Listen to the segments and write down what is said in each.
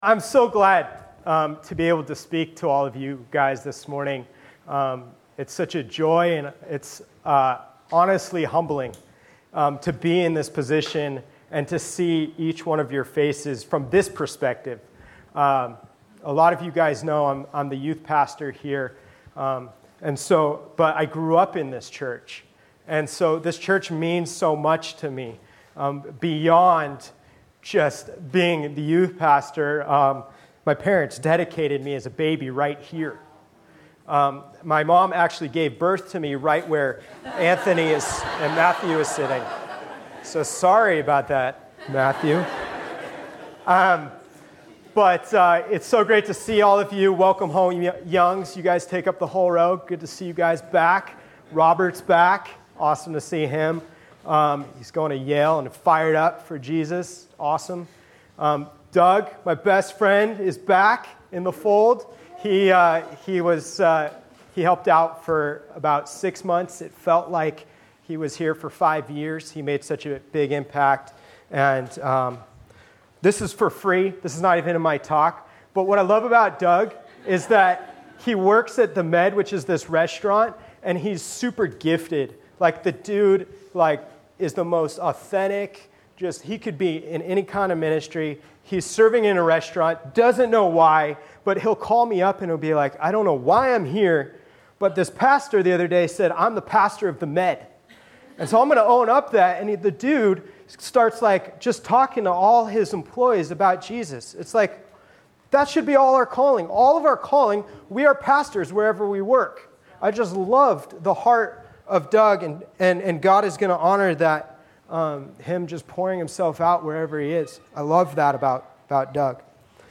I'm so glad to be able to speak to all of you guys this morning. It's such a joy, and it's honestly humbling to be in this position and to see each one of your faces from this perspective. A lot of you guys know I'm the youth pastor here, but I grew up in this church, and so this church means so much to me beyond just being the youth pastor. My parents dedicated me as a baby right here. My mom actually gave birth to me right where Anthony and Matthew is sitting. So sorry about that, Matthew. But it's so great to see all of you. Welcome home, Youngs. You guys take up the whole row. Good to see you guys back. Robert's back. Awesome to see him. He's going to Yale and fired up for Jesus. Awesome. Doug, my best friend, is back in the fold. He helped out for about 6 months. It felt like he was here for 5 years. He made such a big impact. And this is for free. This is not even in my talk. But what I love about Doug is that he works at the Med, which is this restaurant, and he's super gifted. Like, the dude, is the most authentic. He could be in any kind of ministry. He's serving in a restaurant, doesn't know why, but he'll call me up and he'll be like, I don't know why I'm here, but this pastor the other day said, I'm the pastor of the Med. And so I'm going to own up that. And the dude starts just talking to all his employees about Jesus. It's like, that should be all our calling. All of our calling, we are pastors wherever we work. I just loved the heart of Doug, and God is going to honor that. Him just pouring himself out wherever he is. I love that about Doug.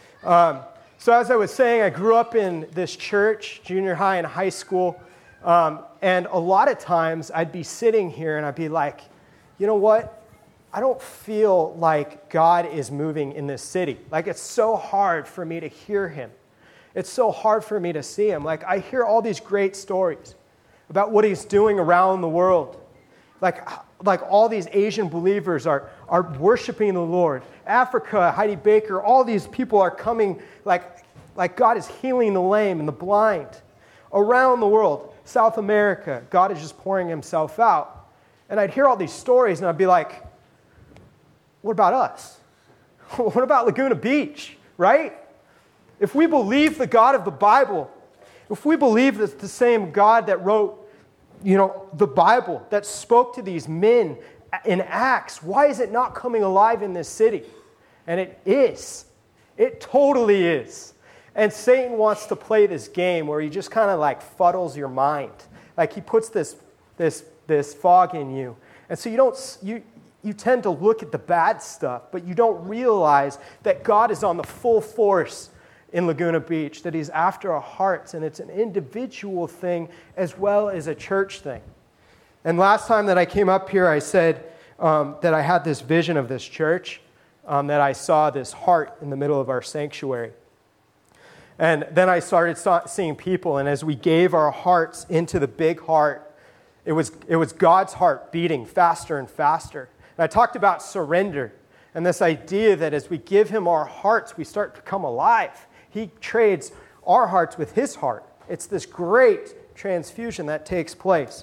So as I was saying, I grew up in this church, junior high and high school, and a lot of times I'd be sitting here and I'd be like, you know what? I don't feel like God is moving in this city. It's so hard for me to hear him. It's so hard for me to see him. I hear all these great stories about what he's doing around the world. Like all these Asian believers are worshiping the Lord. Africa, Heidi Baker, all these people are coming, like God is healing the lame and the blind. Around the world, South America, God is just pouring himself out. And I'd hear all these stories and I'd be like, what about us? What about Laguna Beach, right? If we believe the God of the Bible, if we believe that the same God that wrote the Bible, that spoke to these men in Acts, why is it not coming alive in this city? And it is. It totally is. And Satan wants to play this game where he just kind of fuddles your mind. He puts this fog in you. And so you tend to look at the bad stuff, but you don't realize that God is on the full force in Laguna Beach, that he's after our hearts, and it's an individual thing as well as a church thing. And last time that I came up here, I said that I had this vision of this church, that I saw this heart in the middle of our sanctuary. And then I started seeing people, and as we gave our hearts into the big heart, it was God's heart beating faster and faster. And I talked about surrender, and this idea that as we give him our hearts, we start to come alive. He trades our hearts with his heart. It's this great transfusion that takes place.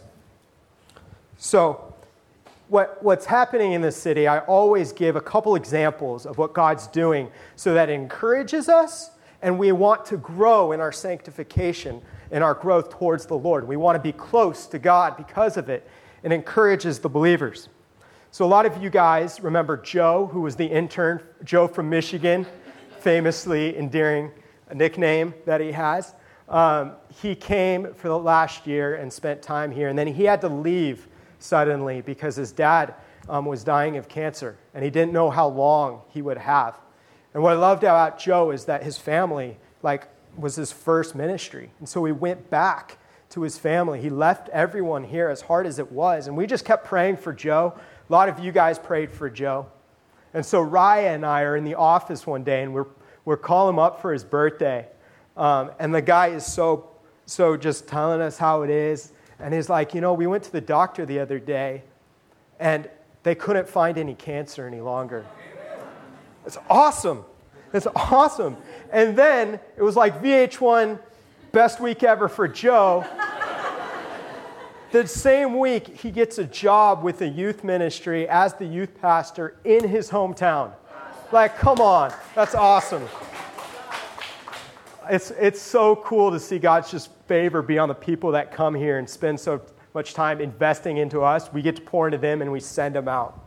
So what's happening in this city, I always give a couple examples of what God's doing so that it encourages us, and we want to grow in our sanctification and our growth towards the Lord. We want to be close to God because of it. It encourages the believers. So a lot of you guys remember Joe, who was the intern, Joe from Michigan, famously endearing nickname that he has. He came for the last year and spent time here, and then he had to leave suddenly because his dad was dying of cancer, and he didn't know how long he would have. And what I loved about Joe is that his family was his first ministry, and so he went back to his family. He left everyone here as hard as it was, and we just kept praying for Joe. A lot of you guys prayed for Joe. And so Raya and I are in the office one day, and we're calling him up for his birthday. And the guy is so just telling us how it is. And he's like, we went to the doctor the other day, and they couldn't find any cancer any longer. It's awesome. It's awesome. And then it was like VH1, best week ever for Joe. The same week, he gets a job with a youth ministry as the youth pastor in his hometown. Like, come on, that's awesome. It's so cool to see God's just favor be on the people that come here and spend so much time investing into us. We get to pour into them and we send them out.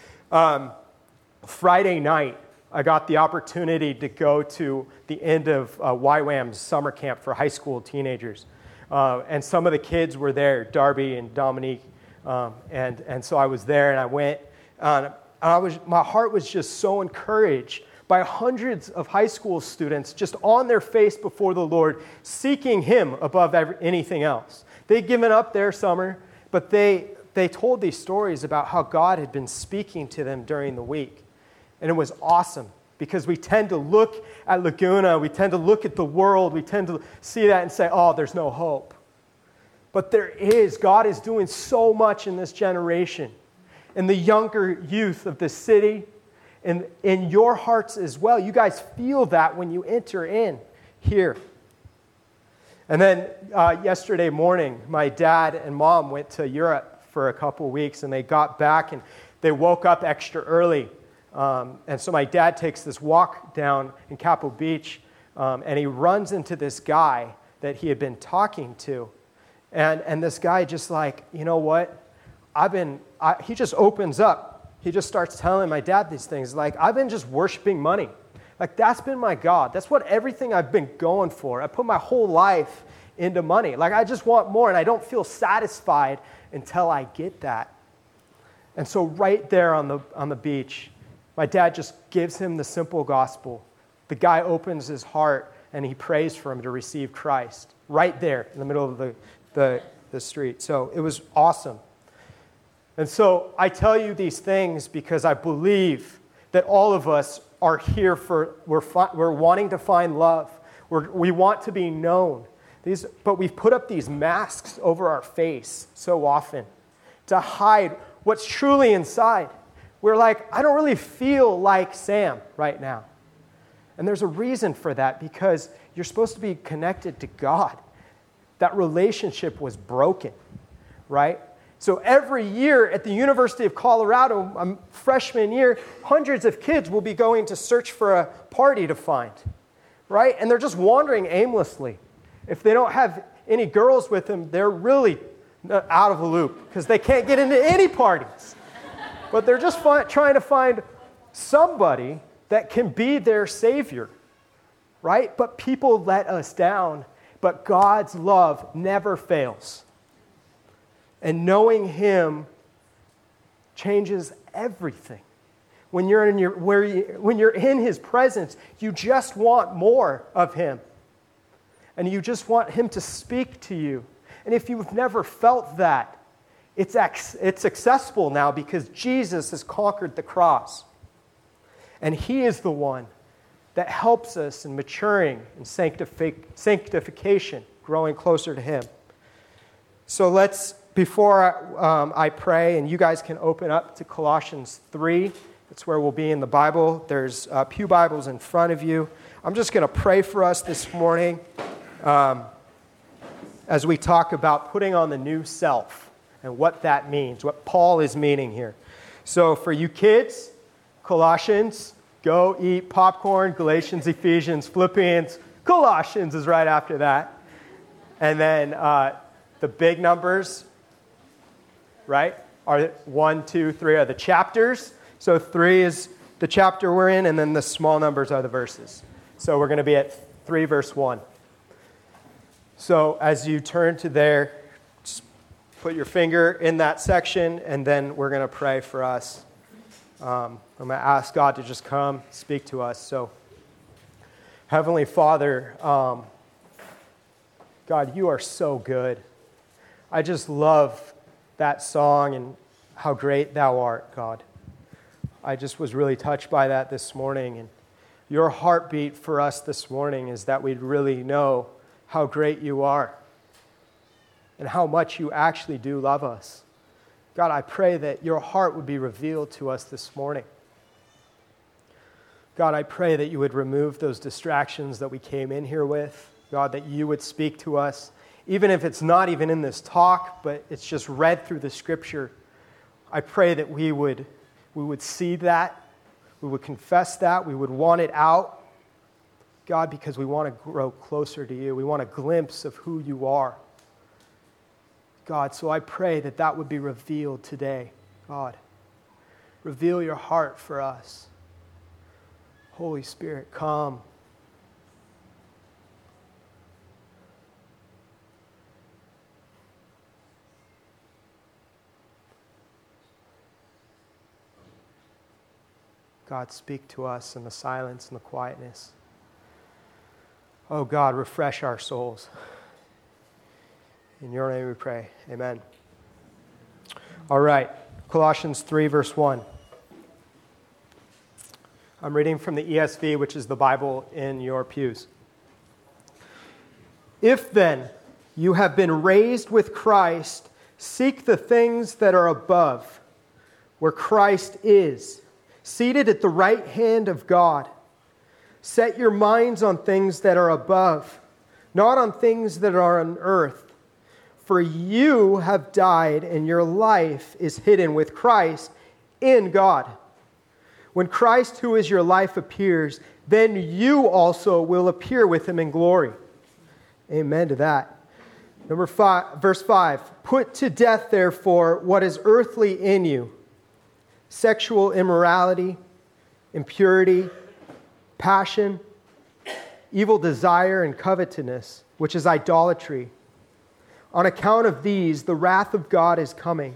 Friday night, I got the opportunity to go to the end of YWAM's summer camp for high school teenagers. And some of the kids were there, Darby and Dominique. And so I was there and I went. My heart was just so encouraged by hundreds of high school students just on their face before the Lord, seeking Him above anything else. They'd given up their summer, but they told these stories about how God had been speaking to them during the week. And it was awesome because we tend to look at Laguna, we tend to look at the world, we tend to see that and say, oh, there's no hope. But there is. God is doing so much in this generation, in the younger youth of the city, and in your hearts as well. You guys feel that when you enter in here. And then yesterday morning, my dad and mom went to Europe for a couple of weeks, and they got back, and they woke up extra early. And so my dad takes this walk down in Capo Beach, and he runs into this guy that he had been talking to. And this guy just like, you know what? He just opens up. He just starts telling my dad these things. Like, I've been just worshiping money. Like, that's been my God. That's what everything I've been going for. I put my whole life into money. Like, I just want more, and I don't feel satisfied until I get that. And so right there on the beach, my dad just gives him the simple gospel. The guy opens his heart, and he prays for him to receive Christ right there in the middle of the street. So it was awesome. And so I tell you these things because I believe that all of us are here we're wanting to find love. We want to be known. But we've put up these masks over our face so often to hide what's truly inside. We're like, I don't really feel like Sam right now. And there's a reason for that, because you're supposed to be connected to God. That relationship was broken, right? So every year at the University of Colorado, freshman year, hundreds of kids will be going to search for a party to find, right? And they're just wandering aimlessly. If they don't have any girls with them, they're really out of the loop because they can't get into any parties. But they're just trying to find somebody that can be their savior, right? But people let us down, but God's love never fails. And knowing Him changes everything. When you're in His presence, you just want more of Him. And you just want Him to speak to you. And if you've never felt that, it's accessible now because Jesus has conquered the cross. And He is the one that helps us in maturing in sanctification, growing closer to Him. So before I pray, and you guys can open up to Colossians 3. That's where we'll be in the Bible. There's pew Bibles in front of you. I'm just going to pray for us this morning as we talk about putting on the new self and what that means, what Paul is meaning here. So for you kids, Colossians, go eat popcorn. Galatians, Ephesians, Philippians, Colossians is right after that. And then the big numbers, right, are 1, 2, 3 are the chapters. So 3 is the chapter we're in, and then the small numbers are the verses. So we're going to be at 3 verse 1. So as you turn to there, just put your finger in that section, and then we're going to pray for us. I'm going to ask God to just come speak to us. So, Heavenly Father, God, you are so good. I just love that song and how great thou art, God. I just was really touched by that this morning. And your heartbeat for us this morning is that we'd really know how great you are and how much you actually do love us. God, I pray that your heart would be revealed to us this morning. God, I pray that you would remove those distractions that we came in here with. God, that you would speak to us, even if it's not even in this talk, but it's just read through the Scripture. I pray that we would see that, we would confess that, we would want it out, God, because we want to grow closer to you. We want a glimpse of who you are. God, so I pray that that would be revealed today. God, reveal your heart for us. Holy Spirit, come. God, speak to us in the silence and the quietness. Oh God, refresh our souls. In your name we pray. Amen. All right, Colossians 3, verse 1. I'm reading from the ESV, which is the Bible in your pews. If then you have been raised with Christ, seek the things that are above, where Christ is, seated at the right hand of God. Set your minds on things that are above, not on things that are on earth. For you have died, and your life is hidden with Christ in God. When Christ, who is your life, appears, then you also will appear with him in glory. Amen to that. Verse 5. Put to death, therefore, what is earthly in you: sexual immorality, impurity, passion, evil desire, and covetousness, which is idolatry. On account of these, the wrath of God is coming.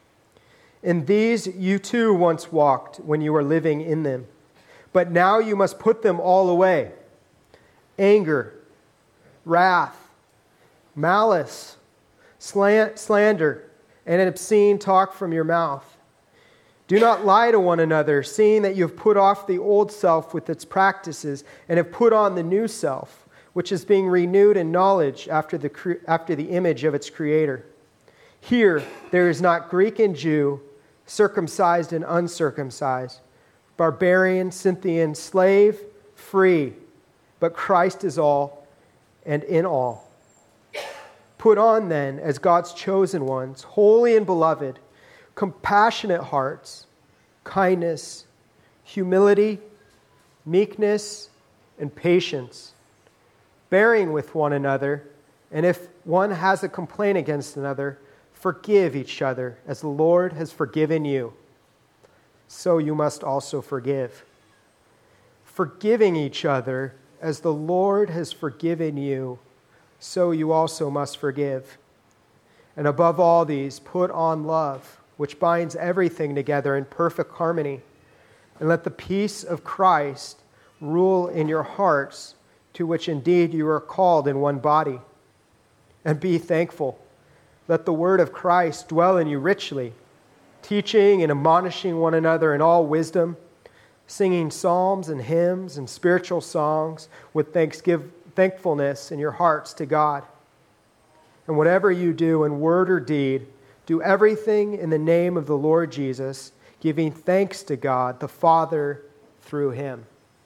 In these you too once walked when you were living in them. But now you must put them all away: anger, wrath, malice, slander, and an obscene talk from your mouth. Do not lie to one another, seeing that you have put off the old self with its practices and have put on the new self, which is being renewed in knowledge after the image of its creator. Here there is not Greek and Jew, circumcised and uncircumcised, barbarian, Scythian, slave, free, but Christ is all and in all. Put on then, as God's chosen ones, holy and beloved, compassionate hearts, kindness, humility, meekness, and patience, bearing with one another, and if one has a complaint against another, forgive each other, as the Lord has forgiven you. So you must also forgive. Forgiving each other, as the Lord has forgiven you, so you also must forgive. And above all these, put on love, which binds everything together in perfect harmony. And let the peace of Christ rule in your hearts, to which indeed you are called in one body. And be thankful. Let the word of Christ dwell in you richly, teaching and admonishing one another in all wisdom, singing psalms and hymns and spiritual songs with thankfulness in your hearts to God. And whatever you do in word or deed, do everything in the name of the Lord Jesus, giving thanks to God the Father through him.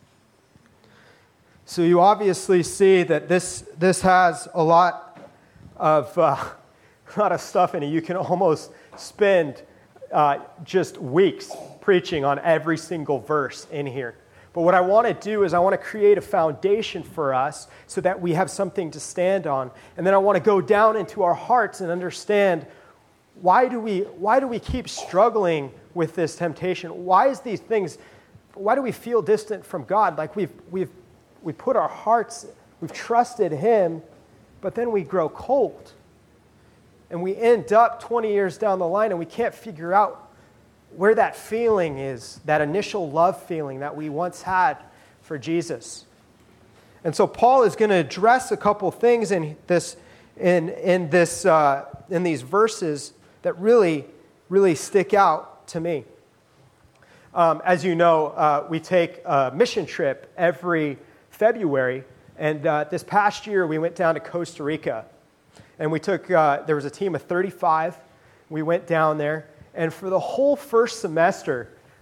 So you obviously see that this has a lot of stuff in it. You can almost spend just weeks preaching on every single verse in here. But what I want to do is I want to create a foundation for us so that we have something to stand on. And then I want to go down into our hearts and understand, why do we keep struggling with this temptation? Why do we feel distant from God? Like we put our hearts, we've trusted him, but then we grow cold. And we end up 20 years down the line and we can't figure out where that feeling is, that initial love feeling that we once had for Jesus. And so Paul is going to address a couple things in these verses that really, really stick out to me. As you know, we take a mission trip every February, and this past year we went down to Costa Rica, and we took. There was a team of 35. We went down there, and for the whole first semester,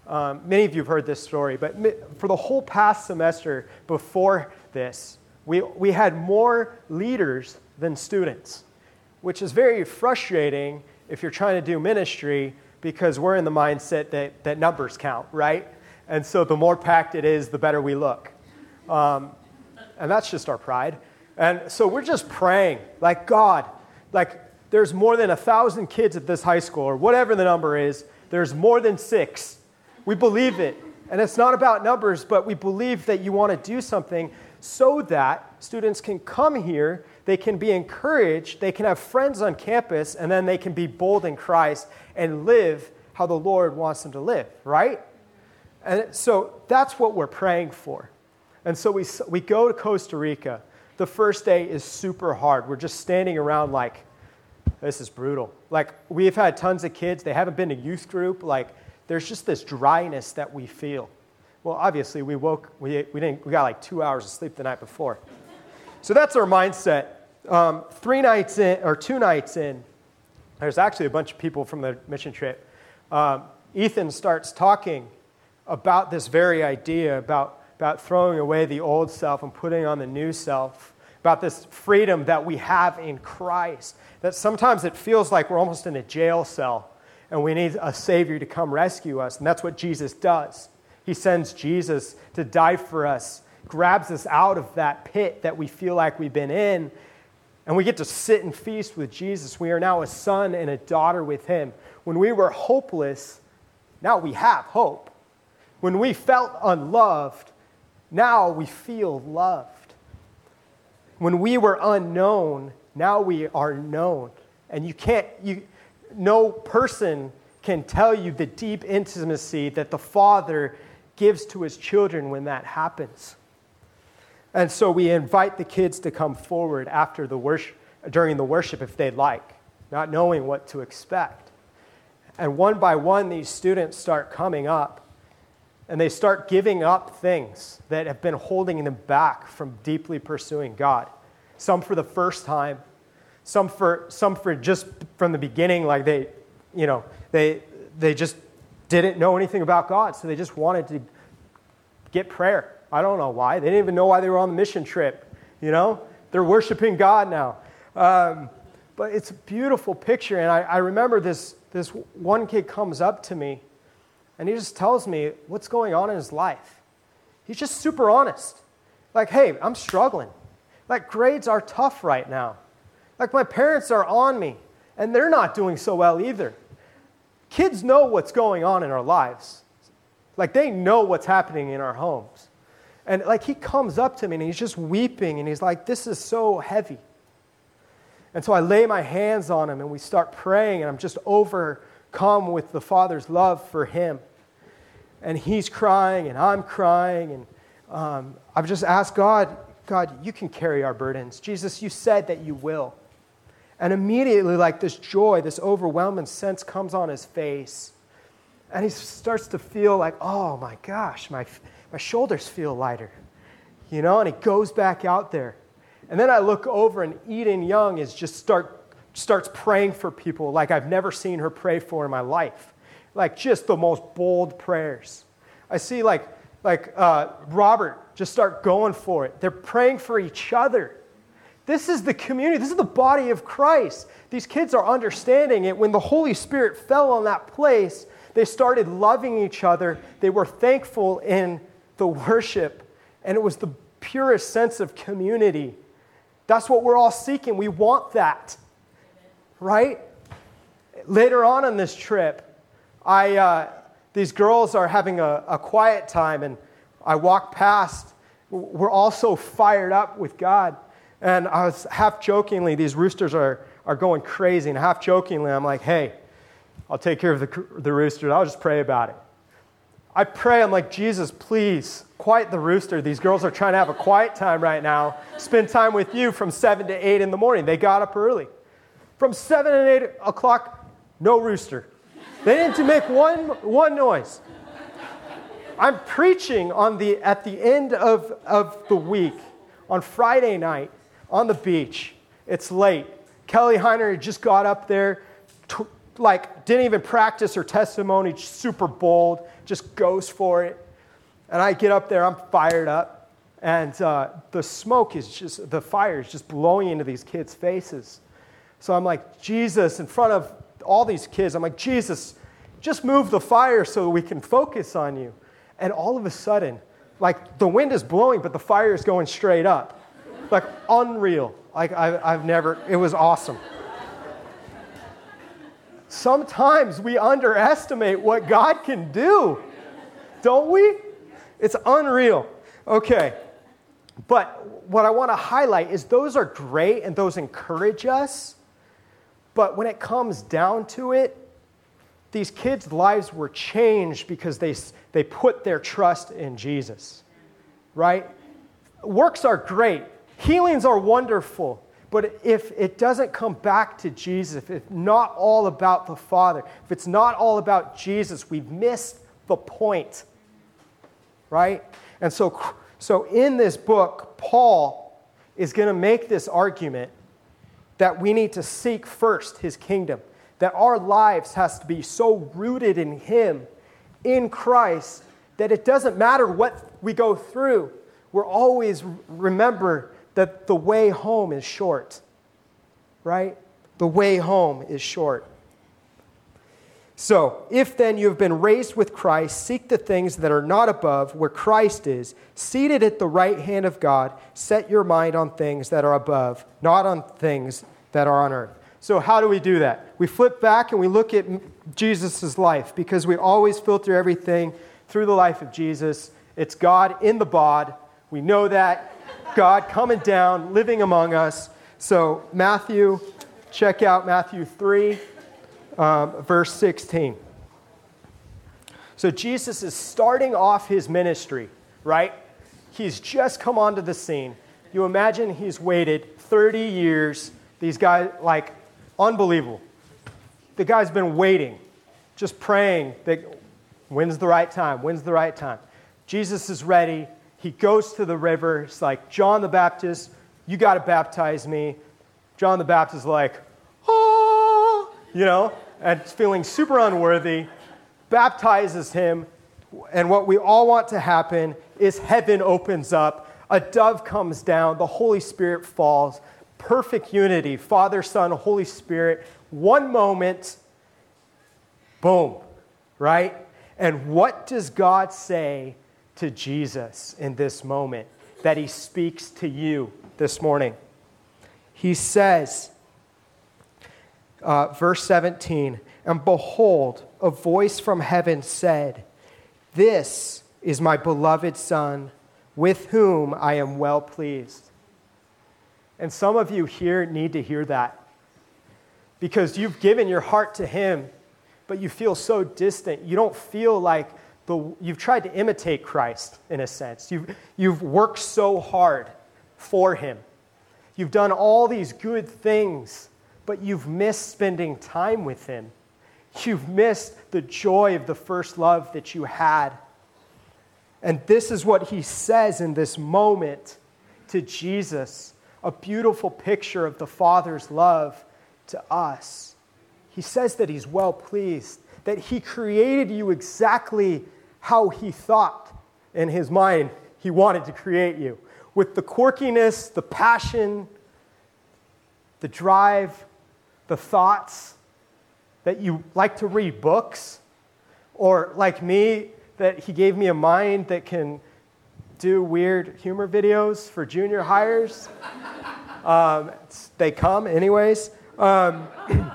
Many of you have heard this story, but for the whole past semester before this, we had more leaders than students, which is very frustrating if you're trying to do ministry because we're in the mindset that numbers count, right? And so the more packed it is, the better we look. And that's just our pride. And so we're just praying, like, God, like there's more than 1,000 kids at this high school, or whatever the number is. There's more than 6. We believe it. And it's not about numbers, but we believe that you want to do something so that students can come here, they can be encouraged, they can have friends on campus, and then they can be bold in Christ and live how the Lord wants them to live, right? And so that's what we're praying for. And so we go to Costa Rica. The first day is super hard. We're just standing around like, this is brutal. Like, we've had tons of kids. They haven't been to youth group. Like, there's just this dryness that we feel. Well, obviously, we got like 2 hours of sleep the night before. So that's our mindset. 2 nights in, there's actually a bunch of people from the mission trip. Ethan starts talking about this very idea, about throwing away the old self and putting on the new self, about this freedom that we have in Christ, that sometimes it feels like we're almost in a jail cell and we need a Savior to come rescue us, and that's what Jesus does. He sends Jesus to die for us, grabs us out of that pit that we feel like we've been in, and we get to sit and feast with Jesus. We are now a son and a daughter with him. When we were hopeless, now we have hope. When we felt unloved, now we feel loved. When we were unknown, now we are known. And no person can tell you the deep intimacy that the Father gives to his children when that happens. And so we invite the kids to come forward after the worship, during the worship if they'd like, not knowing what to expect. And one by one, these students start coming up, and they start giving up things that have been holding them back from deeply pursuing God. Some for the first time, some for just from the beginning, like they just didn't know anything about God, so they just wanted to get prayer. I don't know why. They didn't even know why they were on the mission trip. They're worshiping God now. But it's a beautiful picture, and I remember this one kid comes up to me, and he just tells me what's going on in his life. He's just super honest. Like, hey, I'm struggling. Like, grades are tough right now. Like, my parents are on me, and they're not doing so well either. Kids know what's going on in our lives. Like, they know what's happening in our homes. And, like, he comes up to me, and he's just weeping, and he's like, this is so heavy. And so I lay my hands on him, and we start praying, and I'm just overcome with the Father's love for him. And he's crying, and I'm crying, and I've just asked God, you can carry our burdens. Jesus, you said that you will. And immediately, like this joy, this overwhelming sense comes on his face. And he starts to feel like, oh my gosh, my shoulders feel lighter. And he goes back out there. And then I look over, and Eden Young is just starts praying for people like I've never seen her pray for in my life. Like just the most bold prayers. I see like Robert just start going for it. They're praying for each other. This is the community. This is the body of Christ. These kids are understanding it. When the Holy Spirit fell on that place, they started loving each other. They were thankful in the worship. And it was the purest sense of community. That's what we're all seeking. We want that. Right? Later on in this trip, these girls are having a quiet time, and I walk past. We're all so fired up with God. And I was half jokingly, these roosters are going crazy, and half jokingly, I'm like, hey, I'll take care of the roosters. I'll just pray about it. I pray, I'm like, Jesus, please, quiet the rooster. These girls are trying to have a quiet time right now. Spend time with you from 7 to 8 in the morning. They got up early. From 7 and 8 o'clock, no rooster. They didn't make one noise. I'm preaching at the end of the week, on Friday night, on the beach. It's late. Kelly Heiner just got up there like, didn't even practice her testimony, super bold, just goes for it. And I get up there, I'm fired up, and the fire is just blowing into these kids' faces. So I'm like, Jesus, in front of all these kids, I'm like, Jesus, just move the fire so we can focus on you. And all of a sudden, like, the wind is blowing, but the fire is going straight up. Like, unreal. Like, it was awesome. Sometimes we underestimate what God can do, don't we? It's unreal. Okay. But what I want to highlight is those are great and those encourage us. But when it comes down to it, these kids' lives were changed because they put their trust in Jesus, right? Works are great. Healings are wonderful. But if it doesn't come back to Jesus, if it's not all about the Father, if it's not all about Jesus, we've missed the point, right? And so in this book, Paul is going to make this argument that we need to seek first his kingdom, that our lives has to be so rooted in him, in Christ, that it doesn't matter what we go through. We're always remember that the way home is short, right? The way home is short. So, if then you have been raised with Christ, seek the things that are not above, where Christ is, seated at the right hand of God. Set your mind on things that are above, not on things that are on earth. So how do we do that? We flip back and we look at Jesus' life, because we always filter everything through the life of Jesus. It's God in the bod. We know that. God coming down, living among us. So check out Matthew 3. Verse 16. So Jesus is starting off his ministry, right? He's just come onto the scene. You imagine he's waited 30 years. These guys, like, unbelievable. The guy's been waiting, just praying that when's the right time? When's the right time? Jesus is ready. He goes to the river. It's like, John the Baptist, you got to baptize me. John the Baptist is like, and feeling super unworthy, baptizes him, and what we all want to happen is heaven opens up, a dove comes down, the Holy Spirit falls, perfect unity, Father, Son, Holy Spirit, one moment, boom, right? And what does God say to Jesus in this moment that he speaks to you this morning? He says, verse 17, and behold, a voice from heaven said, "This is my beloved Son, with whom I am well pleased." And some of you here need to hear that, because you've given your heart to him, but you feel so distant. You don't feel like you've tried to imitate Christ in a sense. You've worked so hard for him. You've done all these good things, but you've missed spending time with him. You've missed the joy of the first love that you had. And this is what he says in this moment to Jesus, a beautiful picture of the Father's love to us. He says that he's well pleased, that he created you exactly how he thought in his mind he wanted to create you, with the quirkiness, the passion, the drive, the thoughts that you like to read books, or like me, that he gave me a mind that can do weird humor videos for junior hires. They come anyways. But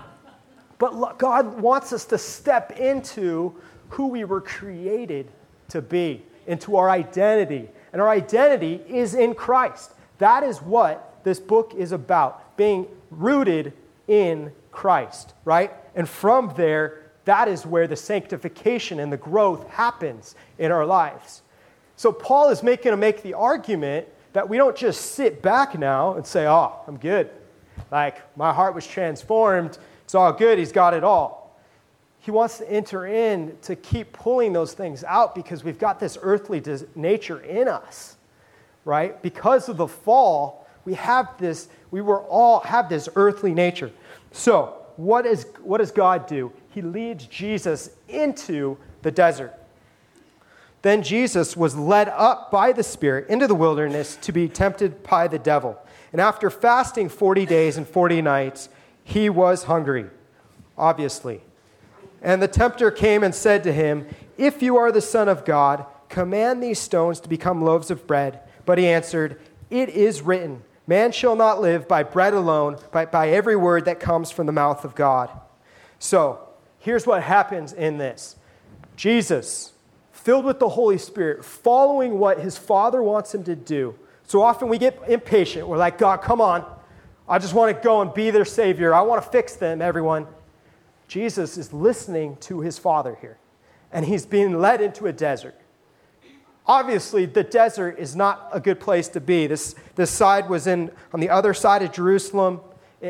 God wants us to step into who we were created to be, into our identity. And our identity is in Christ. That is what this book is about, being rooted in Christ, right? And from there, that is where the sanctification and the growth happens in our lives. So Paul is make the argument that we don't just sit back now and say, "Oh, I'm good. Like, my heart was transformed. It's all good. He's got it all." He wants to enter in to keep pulling those things out, because we've got this earthly nature in us, right? Because of the fall, we all have this earthly nature. So what does God do? He leads Jesus into the desert. Then Jesus was led up by the Spirit into the wilderness to be tempted by the devil. And after fasting 40 days and 40 nights, he was hungry, obviously. And the tempter came and said to him, "If you are the Son of God, command these stones to become loaves of bread." But he answered, "It is written, man shall not live by bread alone, but by every word that comes from the mouth of God." So, here's what happens in this. Jesus, filled with the Holy Spirit, following what his Father wants him to do. So often we get impatient. We're like, God, come on. I just want to go and be their Savior. I want to fix them, everyone. Jesus is listening to his Father here, and he's being led into a desert. Obviously, the desert is not a good place to be. This side was on the other side of Jerusalem.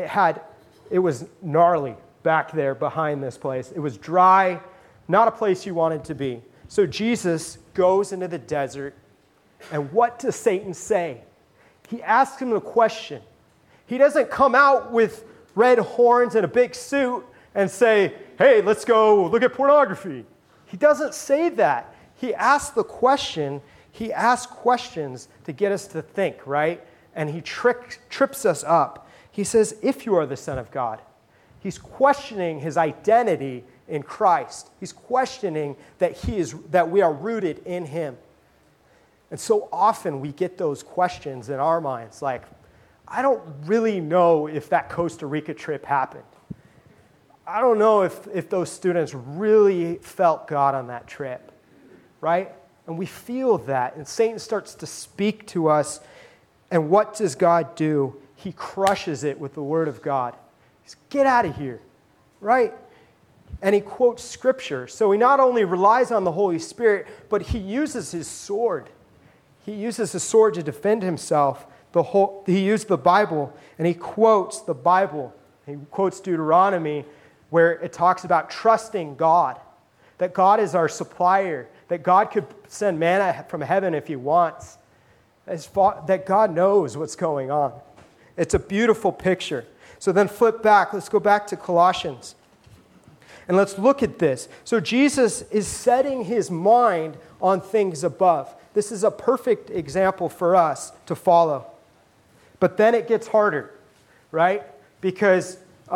It was gnarly back there behind this place. It was dry, not a place you wanted to be. So Jesus goes into the desert, and what does Satan say? He asks him a question. He doesn't come out with red horns and a big suit and say, "Hey, let's go look at pornography." He doesn't say that. He asks the question. He asks questions to get us to think, right? And he trips us up. He says, "If you are the Son of God." He's questioning his identity in Christ. He's questioning that we are rooted in him. And so often we get those questions in our minds, like, I don't really know if that Costa Rica trip happened. I don't know if those students really felt God on that trip, right? And we feel that, and Satan starts to speak to us, and what does God do? He crushes it with the word of God. He says, "Get out of here," right? And he quotes Scripture. So he not only relies on the Holy Spirit, but he uses his sword. He uses his sword to defend himself. He used the Bible, and he quotes the Bible. He quotes Deuteronomy, where it talks about trusting God, that God is our supplier, that God could send manna from heaven if he wants, that God knows what's going on. It's a beautiful picture. So then flip back. Let's go back to Colossians. And let's look at this. So Jesus is setting his mind on things above. This is a perfect example for us to follow. But then it gets harder, right? Because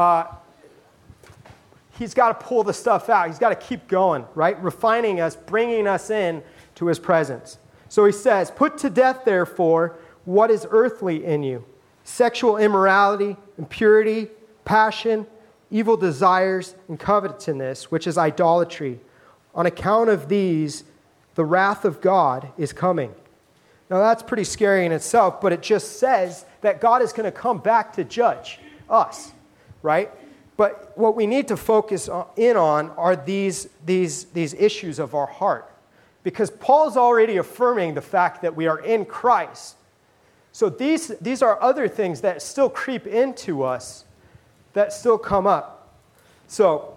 he's got to pull the stuff out. He's got to keep going, right? Refining us, bringing us in to his presence. So he says, "Put to death, therefore, what is earthly in you: sexual immorality, impurity, passion, evil desires, and covetousness, which is idolatry. On account of these, the wrath of God is coming." Now that's pretty scary in itself, but it just says that God is going to come back to judge us, right? But what we need to focus in on are these issues of our heart. Because Paul's already affirming the fact that we are in Christ. So these are other things that still creep into us, that still come up. So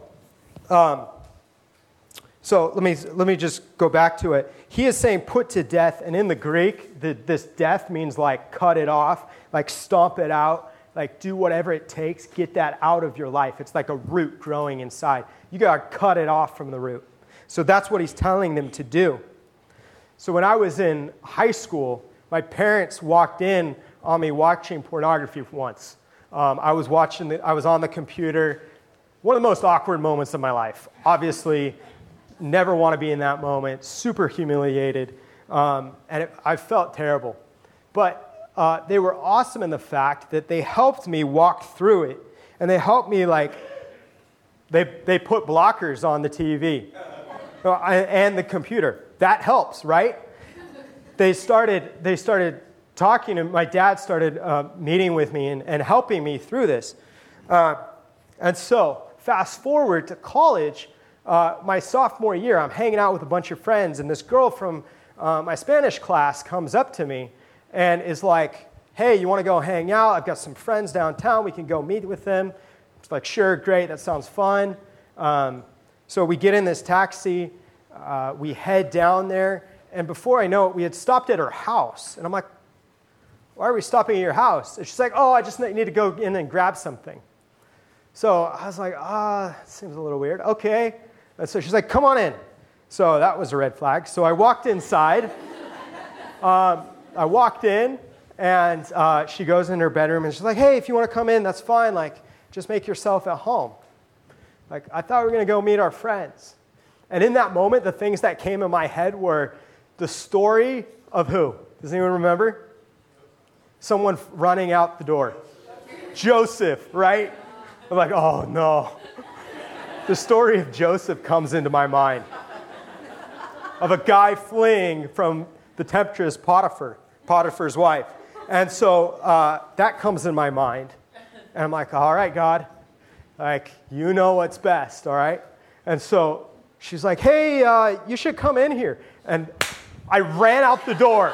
let me just go back to it. He is saying put to death, and in the Greek, this death means like cut it off, like stomp it out, like do whatever it takes, get that out of your life. It's like a root growing inside. You got to cut it off from the root. So that's what he's telling them to do. So when I was in high school, my parents walked in on me watching pornography once. I was on the computer. One of the most awkward moments of my life. Obviously, never want to be in that moment. Super humiliated. I felt terrible. But they were awesome in the fact that they helped me walk through it. And they helped me, they put blockers on the TV and the computer. That helps, right? They started talking, and my dad started meeting with me and helping me through this. And so, fast forward to college, my sophomore year, I'm hanging out with a bunch of friends, and this girl from my Spanish class comes up to me and is like, "Hey, you want to go hang out? I've got some friends downtown. We can go meet with them." It's like, "Sure, great, that sounds fun." So we get in this taxi, we head down there, and before I know it, we had stopped at her house. And I'm like, "Why are we stopping at your house?" And she's like, "Oh, I just need to go in and grab something." So I was like, seems a little weird. Okay. And so she's like, come on in. So that was a red flag. So I walked inside. I walked in, and she goes in her bedroom, and she's like, hey, if you want to come in, that's fine. Like, just make yourself at home. Like, I thought we were going to go meet our friends. And in that moment, the things that came in my head were the story of who? Does anyone remember? Someone running out the door. Joseph, right? I'm like, oh, no. The story of Joseph comes into my mind. Of a guy fleeing from the temptress Potiphar's wife. And so that comes in my mind. And I'm like, all right, God. Like, you know what's best, all right? And so she's like, hey, you should come in here. And I ran out the door.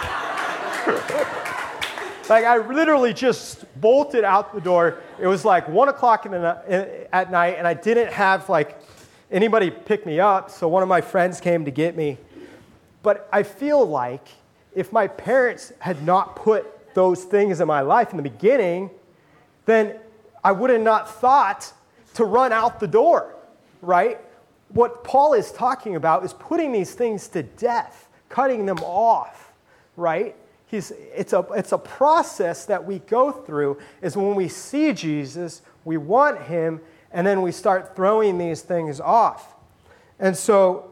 Like, I literally just bolted out the door. It was like 1 o'clock at night, and I didn't have, like, anybody pick me up, so one of my friends came to get me. But I feel like if my parents had not put those things in my life in the beginning, then I would have not thought to run out the door, right? What Paul is talking about is putting these things to death, cutting them off, right? It's a process that we go through, is when we see Jesus, we want him, and then we start throwing these things off. And so,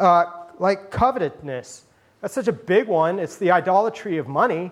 like covetousness, that's such a big one. It's the idolatry of money.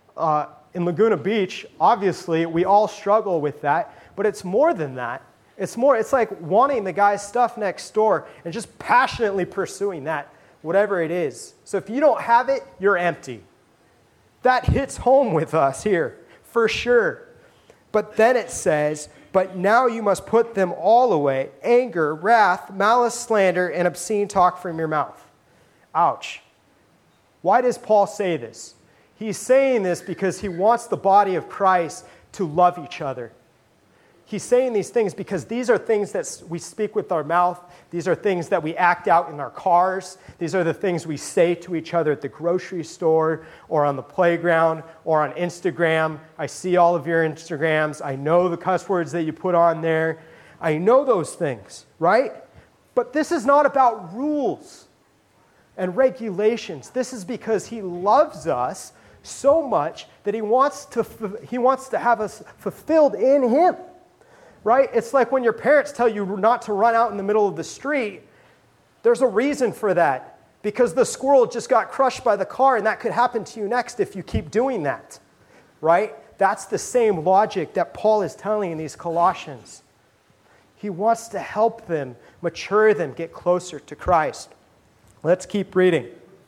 In Laguna Beach, obviously, we all struggle with that, but it's more than that. It's like wanting the guy's stuff next door and just passionately pursuing that, whatever it is. So if you don't have it, you're empty. That hits home with us here, for sure. But then it says, but now you must put them all away: anger, wrath, malice, slander, and obscene talk from your mouth. Ouch. Why does Paul say this? He's saying this because he wants the body of Christ to love each other. He's saying these things because these are things that we speak with our mouth. These are things that we act out in our cars. These are the things we say to each other at the grocery store or on the playground or on Instagram. I see all of your Instagrams. I know the cuss words that you put on there. I know those things, right? But this is not about rules and regulations. This is because he loves us so much that he wants to have us fulfilled in him. Right? It's like when your parents tell you not to run out in the middle of the street. There's a reason for that. Because the squirrel just got crushed by the car, and that could happen to you next if you keep doing that. Right? That's the same logic that Paul is telling in these Colossians. He wants to help them, mature them, get closer to Christ. Let's keep reading.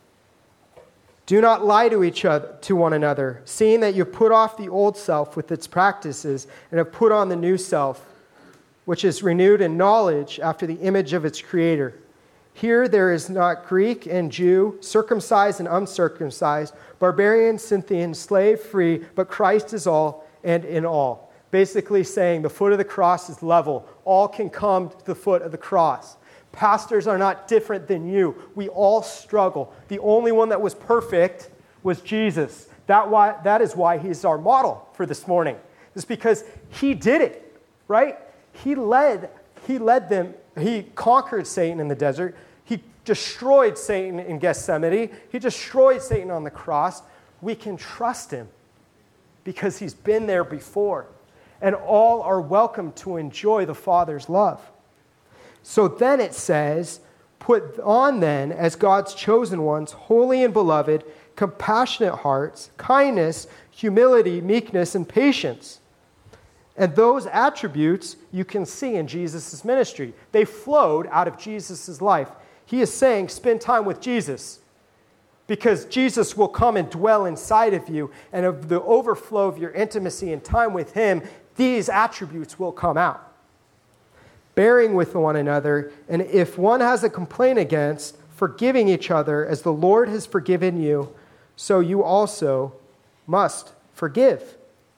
Do not lie to one another, seeing that you put off the old self with its practices and have put on the new self, which is renewed in knowledge after the image of its creator. Here there is not Greek and Jew, circumcised and uncircumcised, barbarian, Scythian, slave, free, but Christ is all and in all. Basically saying the foot of the cross is level. All can come to the foot of the cross. Pastors are not different than you. We all struggle. The only one that was perfect was Jesus. That is why he's our model for this morning. It's because he did it, right? He led them. He conquered Satan in the desert. He destroyed Satan in Gethsemane. He destroyed Satan on the cross. We can trust him because he's been there before. And all are welcome to enjoy the Father's love. So then it says, put on then, as God's chosen ones, holy and beloved, compassionate hearts, kindness, humility, meekness, and patience. And those attributes you can see in Jesus' ministry. They flowed out of Jesus' life. He is saying, spend time with Jesus, because Jesus will come and dwell inside of you, and of the overflow of your intimacy and time with him, these attributes will come out. Bearing with one another, and if one has a complaint against, forgiving each other as the Lord has forgiven you, so you also must forgive.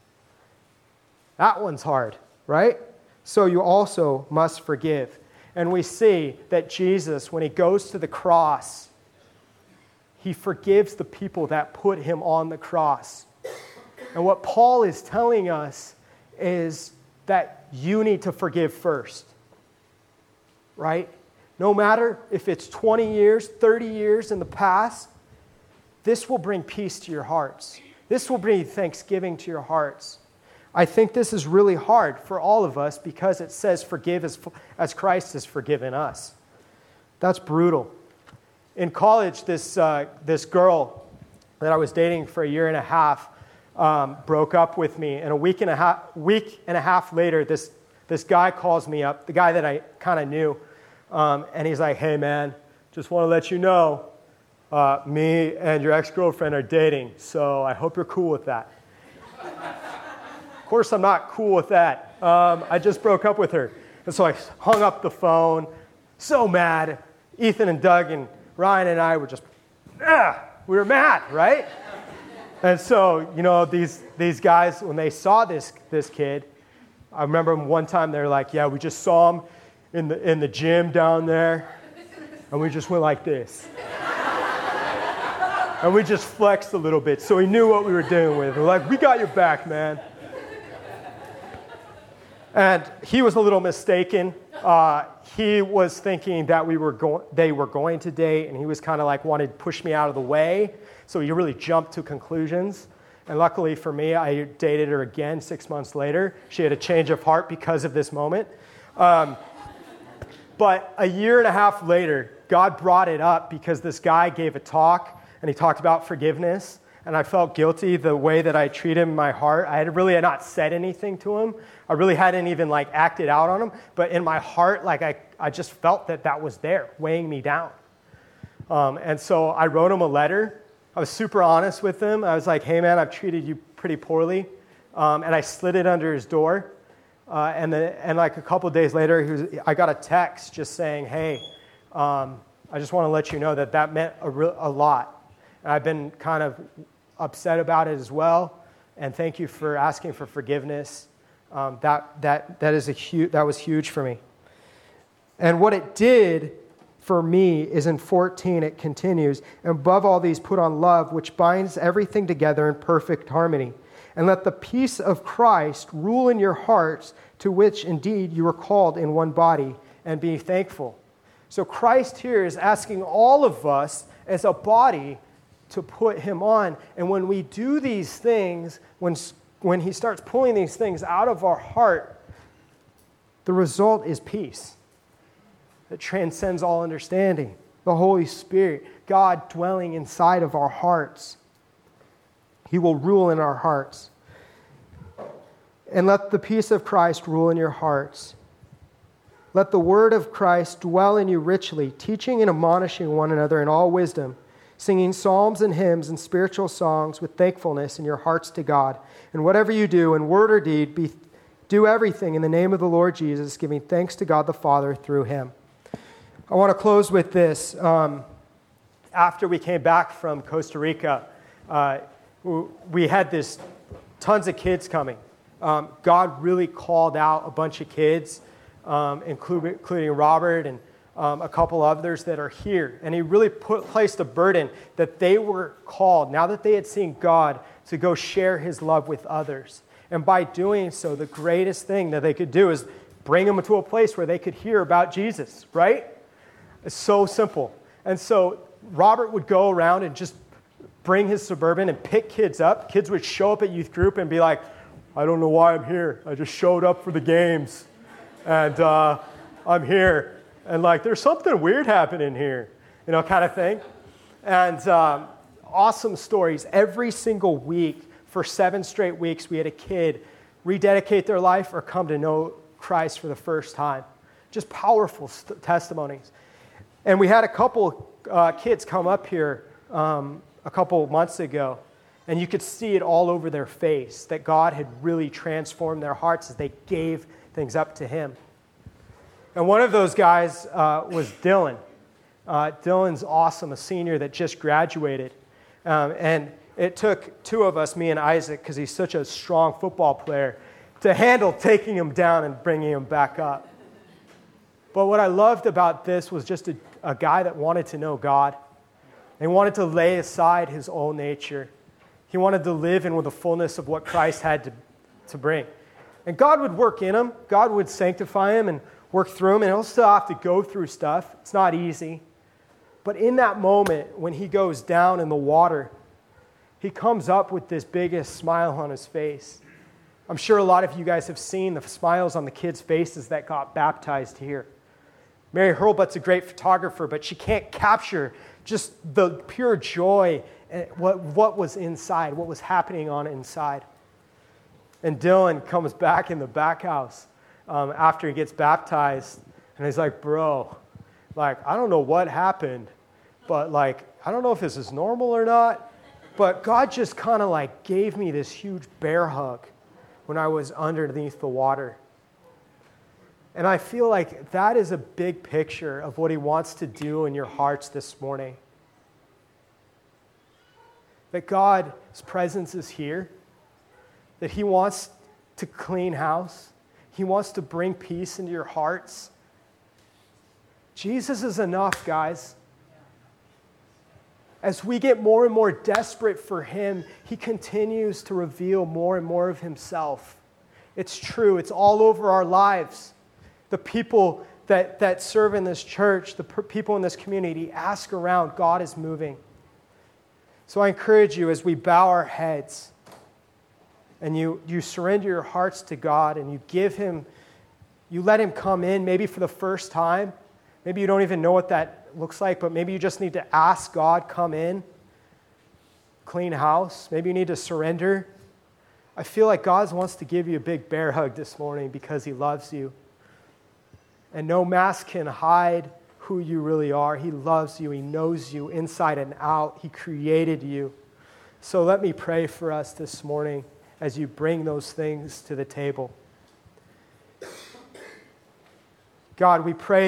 That one's hard, right? So you also must forgive. And we see that Jesus, when he goes to the cross, he forgives the people that put him on the cross. And what Paul is telling us is that you need to forgive first, right? No matter if it's 20 years, 30 years in the past, this will bring peace to your hearts. This will bring thanksgiving to your hearts. I think this is really hard for all of us because it says forgive as Christ has forgiven us. That's brutal. In college, this girl that I was dating for a year and a half broke up with me. And a week and a half later, this guy calls me up, the guy that I kind of knew. And he's like, hey, man, just want to let you know, me and your ex-girlfriend are dating, so I hope you're cool with that. Of course, I'm not cool with that. I just broke up with her. And so I hung up the phone, so mad. Ethan and Doug and Ryan and I were just, we were mad, right? And so, these guys, when they saw this kid, I remember one time they were like, yeah, we just saw him in the gym down there, and we just went like this. And we just flexed a little bit, so he knew what we were dealing with. We're like, we got your back, man. And he was a little mistaken. He was thinking that they were going to date, and he was kind of like wanted to push me out of the way. So he really jumped to conclusions. And luckily for me, I dated her again 6 months later. She had a change of heart because of this moment. But a year and a half later, God brought it up because this guy gave a talk, and he talked about forgiveness. And I felt guilty the way that I treated him in my heart. I had really not said anything to him. I really hadn't even acted out on him. But in my heart, I just felt that was there, weighing me down. And so I wrote him a letter. I was super honest with him. I was like, hey, man, I've treated you pretty poorly. And I slid it under his door. And a couple of days later, I got a text just saying, hey, I just want to let you know that meant a lot. And I've been kind of upset about it as well. And thank you for asking for forgiveness. That was huge for me. And what it did for me is in 14, it continues, above all these put on love, which binds everything together in perfect harmony. And let the peace of Christ rule in your hearts, to which indeed you are called in one body, and be thankful. So Christ here is asking all of us as a body to put him on. And when we do these things, when he starts pulling these things out of our heart, the result is peace that transcends all understanding. The Holy Spirit, God dwelling inside of our hearts. He will rule in our hearts. And let the peace of Christ rule in your hearts. Let the word of Christ dwell in you richly, teaching and admonishing one another in all wisdom, singing psalms and hymns and spiritual songs with thankfulness in your hearts to God. And whatever you do, in word or deed, do everything in the name of the Lord Jesus, giving thanks to God the Father through him. I want to close with this. After we came back from Costa Rica, we had tons of kids coming. God really called out a bunch of kids, including Robert and a couple others that are here. And he really placed a burden that they were called, now that they had seen God, to go share his love with others. And by doing so, the greatest thing that they could do is bring them to a place where they could hear about Jesus, right? It's so simple. And so Robert would go around and just bring his Suburban and pick kids up. Kids would show up at youth group and be like, I don't know why I'm here. I just showed up for the games. And I'm here. And there's something weird happening here, kind of thing. And awesome stories. Every single week, for 7 straight weeks, we had a kid rededicate their life or come to know Christ for the first time. Just powerful testimonies. And we had a couple kids come up here a couple months ago, and you could see it all over their face that God had really transformed their hearts as they gave things up to him. And one of those guys was Dylan. Dylan's awesome, a senior that just graduated. And it took 2 of us, me and Isaac, because he's such a strong football player, to handle taking him down and bringing him back up. But what I loved about this was just a guy that wanted to know God. He wanted to lay aside his old nature. He wanted to live in with the fullness of what Christ had to bring. And God would work in him. God would sanctify him and work through him, and he'll still have to go through stuff. It's not easy. But in that moment, when he goes down in the water, he comes up with this biggest smile on his face. I'm sure a lot of you guys have seen the smiles on the kids' faces that got baptized here. Mary Hurlbut's a great photographer, but she can't capture just the pure joy and what was inside, what was happening on inside. And Dylan comes back in the back house after he gets baptized, and he's like, bro, like, I don't know what happened, but like, I don't know if this is normal or not, but God just kind of like gave me this huge bear hug when I was underneath the water. And I feel like that is a big picture of what he wants to do in your hearts this morning. That God's presence is here, that he wants to clean house, he wants to bring peace into your hearts. Jesus is enough, guys. As we get more and more desperate for him, he continues to reveal more and more of himself. It's true. It's all over our lives. The people that serve in this church, the people in this community, ask around, God is moving. So I encourage you, as we bow our heads and you surrender your hearts to God and you let him come in maybe for the first time. Maybe you don't even know what that looks like, but maybe you just need to ask God, come in, clean house. Maybe you need to surrender. I feel like God wants to give you a big bear hug this morning because he loves you. And no mask can hide who you really are. He loves you. He knows you inside and out. He created you. So let me pray for us this morning as you bring those things to the table. God,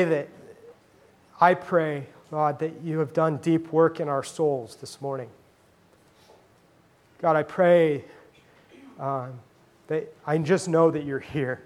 I pray, God, that you have done deep work in our souls this morning. God, I pray that I just know that you're here.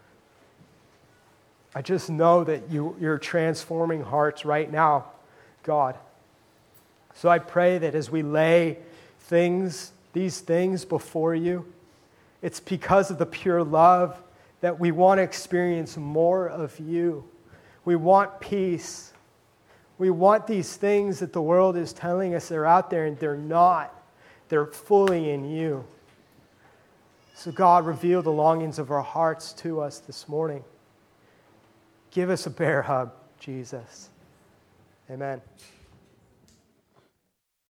I just know that you're transforming hearts right now, God. So I pray that as we lay these things before you, it's because of the pure love that we want to experience more of you. We want peace. We want these things that the world is telling us they're out there, and they're not. They're fully in you. So God, reveal the longings of our hearts to us this morning. Give us a bear hug, Jesus. Amen.